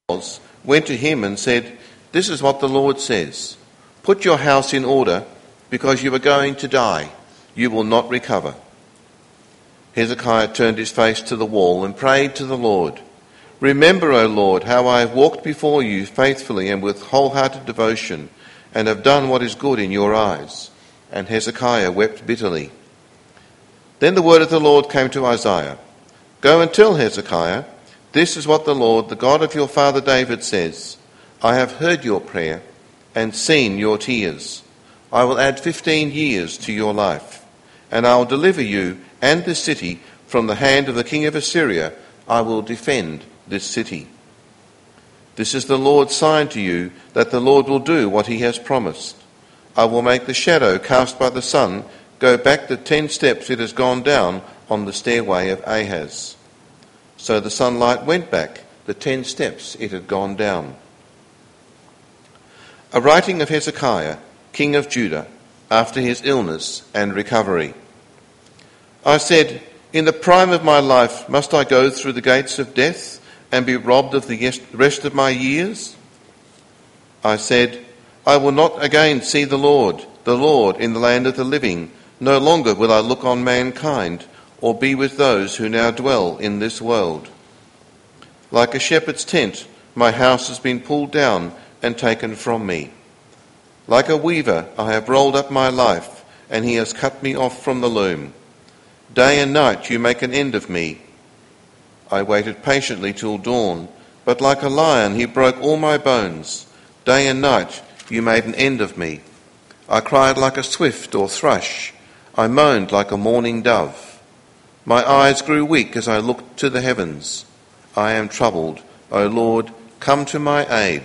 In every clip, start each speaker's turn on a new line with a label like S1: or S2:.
S1: went to him and said, "This is what the Lord says. Put your house in order, because you are going to die. You will not recover." Hezekiah turned his face to the wall and prayed to the Lord. "Remember, O Lord, how I have walked before you faithfully and with wholehearted devotion, and have done what is good in your eyes." And Hezekiah wept bitterly. Then the word of the Lord came to Isaiah. "Go and tell Hezekiah, this is what the Lord, the God of your father David, says. I have heard your prayer and seen your tears. I will add 15 years to your life, and I will deliver you and this city from the hand of the king of Assyria. I will defend this city. This is the Lord's sign to you that the Lord will do what he has promised. I will make the shadow cast by the sun go back the 10 steps it has gone down on the stairway of Ahaz." So the sunlight went back the 10 steps it had gone down. A writing of Hezekiah, king of Judah, after his illness and recovery. I said, "In the prime of my life must I go through the gates of death and be robbed of the rest of my years?" I said, "I will not again see the Lord in the land of the living. No longer will I look on mankind or be with those who now dwell in this world. Like a shepherd's tent, my house has been pulled down and taken from me. Like a weaver, I have rolled up my life, and he has cut me off from the loom. Day and night you make an end of me. I waited patiently till dawn, but like a lion he broke all my bones. Day and night you made an end of me. I cried like a swift or thrush. I moaned like a mourning dove. My eyes grew weak as I looked to the heavens. I am troubled. O Lord, come to my aid."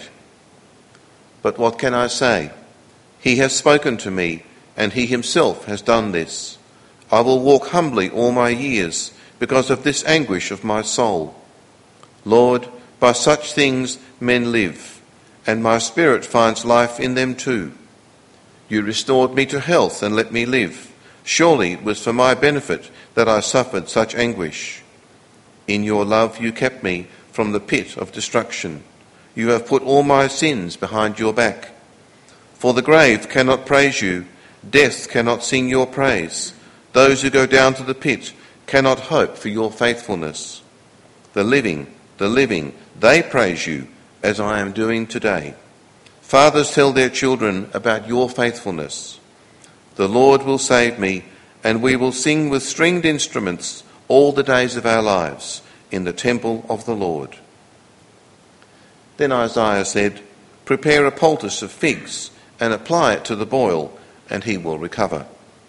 S1: But what can I say? He has spoken to me, and he himself has done this. I will walk humbly all my years because of this anguish of my soul. Lord, by such things men live, and my spirit finds life in them too. You restored me to health and let me live. Surely it was for my benefit that I suffered such anguish. In your love you kept me from the pit of destruction. You have put all my sins behind your back. For the grave cannot praise you, death cannot sing your praise. Those who go down to the pit cannot hope for your faithfulness. The living, they praise you, as I am doing today. Fathers tell their children about your faithfulness. The Lord will save me, and we will sing with stringed instruments all the days of our lives in the temple of the Lord. Then Isaiah said, "Prepare a poultice of figs and apply it to the boil, and he will recover."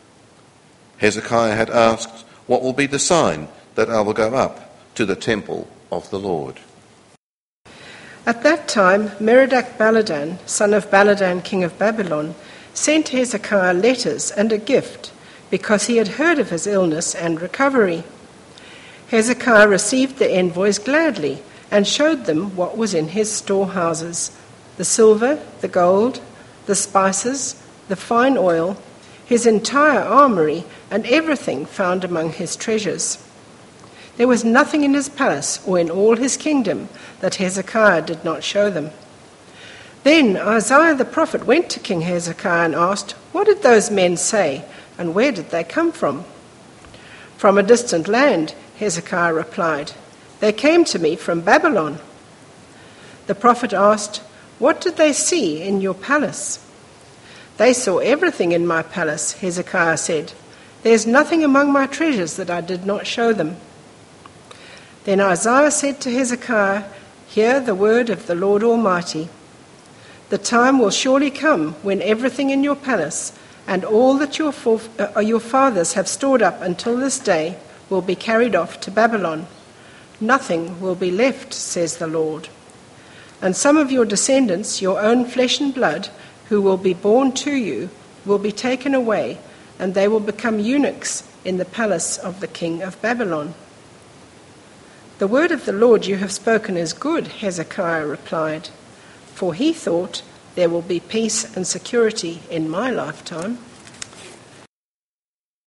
S1: Hezekiah had asked, "What will be the sign that I will go up to the temple of the Lord?"
S2: At that time, Merodach-Baladan, son of Baladan, king of Babylon, sent Hezekiah letters and a gift because he had heard of his illness and recovery. Hezekiah received the envoys gladly and showed them what was in his storehouses: the silver, the gold, the spices, the fine oil, his entire armory, and everything found among his treasures. There was nothing in his palace or in all his kingdom that Hezekiah did not show them. Then Isaiah the prophet went to King Hezekiah and asked, "What did those men say, and where did they come from?" "From a distant land," Hezekiah replied. "They came to me from Babylon." The prophet asked, "What did they see in your palace?" "They saw everything in my palace," Hezekiah said. "There's nothing among my treasures that I did not show them." Then Isaiah said to Hezekiah, "Hear the word of the Lord Almighty. The time will surely come when everything in your palace and all that your fathers have stored up until this day will be carried off to Babylon. Nothing will be left, says the Lord. And some of your descendants, your own flesh and blood, who will be born to you, will be taken away, and they will become eunuchs in the palace of the king of Babylon." "The word of the Lord you have spoken is good," Hezekiah replied, for he thought, "There will be peace and security in my lifetime."